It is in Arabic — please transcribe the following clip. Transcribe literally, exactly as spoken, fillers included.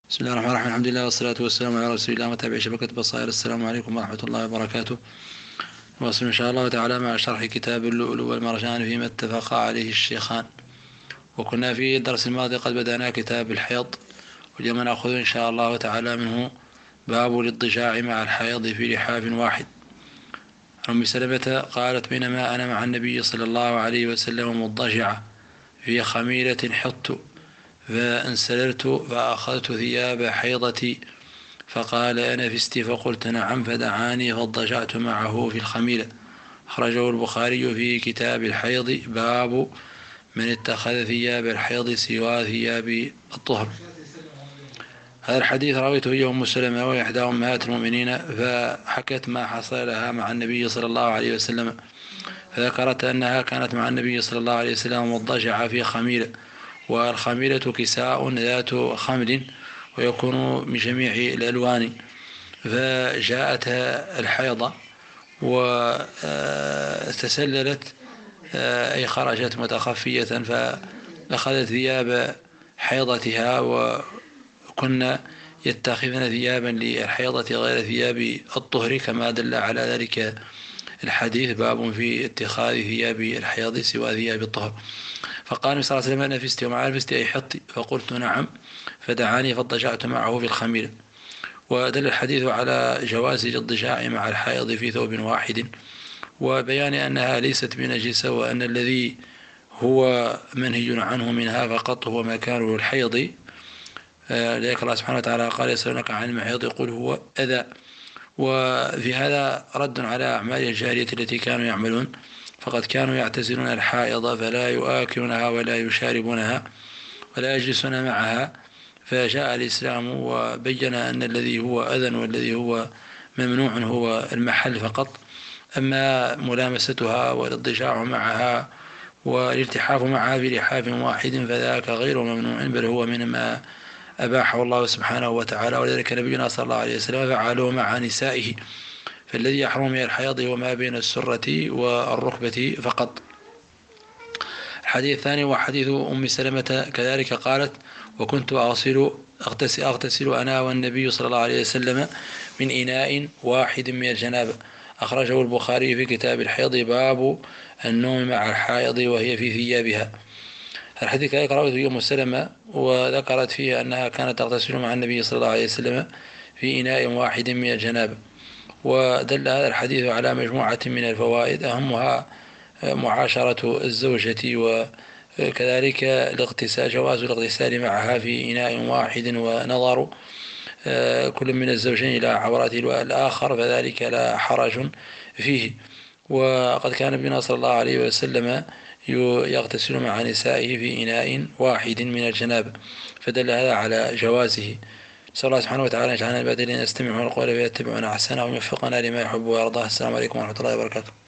بسم الله الرحمن الرحيم. الحمد لله والصلاة والسلام على رسول الله وتابع شبكة بصائر. السلام عليكم ورحمة الله وبركاته. واصل إن شاء الله تعالى مع شرح كتاب اللؤلؤ والمرجان فيما اتفق عليه الشيخان. وكنا في الدرس الماضي قد بدأنا كتاب الحيض، واليوم نأخذ إن شاء الله تعالى منه باب الاضطجاع مع الحيض في لحاف واحد. عن أم سلمة قالت: بينما أنا مع النبي صلى الله عليه وسلم مضطجعة في خميلة حط، فانسللت فأخذت ثياب حيضتي فقال: أنفست؟ فقلت: نعم. فدعاني فاضطجعت معه في الخميلة. أخرجه البخاري في كتاب الحيض، باب من اتخذ ثياب الحيض سوى ثياب الطهر. هذا الحديث رويته هي أم سلمة وهي إحدى أمهات المؤمنين، فحكت ما حصل لها مع النبي صلى الله عليه وسلم، فذكرت أنها كانت مع النبي صلى الله عليه وسلم مضطجعة في خميلة، والخميلة كساء ذات خمد ويكون من جميع الألوان. فجاءتها الحيضة وتسللت، أي خرجت متخفية، فأخذت ثياب حيضتها، وكنا يتخذن ثيابا للحيضة غير ثياب الطهر كما دل على ذلك الحديث، باب في اتخاذ ثياب الحيض سوى ثياب الطهر. فقال النبي صلى الله عليه وسلم: أنفست؟ ومع نفست أي حطي؟ فقلت: نعم. فدعاني فاضطجعت معه في الخميلة. ودل الحديث على جواز الاضطجاع مع الحائض في ثوب واحد، وبيان أنها ليست بنجسة، وأن الذي هو منهي عنه منها فقط هو مكان الحيض. لذلك الله سبحانه وتعالى قال: يسألونك عن المحيض قل هو أذى. وفي هذا رد على أعمال الجارية التي كانوا يعملون، فقد كانوا يعتزلون الحائض فلا يؤكلونها ولا يشاربونها ولا يجلسون معها، فجاء الإسلام وبين أن الذي هو أذى والذي هو ممنوع هو المحل فقط. أما ملامستها والاضطجاع معها والالتحاف معها في لحاف واحد فذاك غير ممنوع، بل هو مما أباحه الله سبحانه وتعالى، ولذلك نبينا صلى الله عليه وسلم فعله مع نسائه. فالذي يحرم من الحيض هو ما بين السرة والركبة فقط. الحديث الثاني وحديث أم سلمة كذلك، قالت: وكنت أغسل أغتسل, أغتسل أنا والنبي صلى الله عليه وسلم من إناء واحد من الجنابة. أخرجه البخاري في كتاب الحيض، باب النوم مع الحائض وهي في ثيابها. الحديث كذلك روته أم سلمة، وذكرت فيه أنها كانت تغتسل مع النبي صلى الله عليه وسلم في إناء واحد من الجنابة. ودل هذا الحديث على مجموعة من الفوائد، أهمها معاشرة الزوجة، وكذلك الاغتسال، جواز الاغتسال معها في إناء واحد، ونظر كل من الزوجين إلى عورات الآخر، فذلك لا حرج فيه. وقد كان النبي صلى الله عليه وسلم يغتسل مع نسائه في إناء واحد من الجنابة، فدل هذا على جوازه. نسأل الله سبحانه وتعالى يجعلنا الذين يستمعون القول فيتبعون أحسنه ويوفقنا لما يحب ويرضاه. السلام عليكم ورحمة الله وبركاته.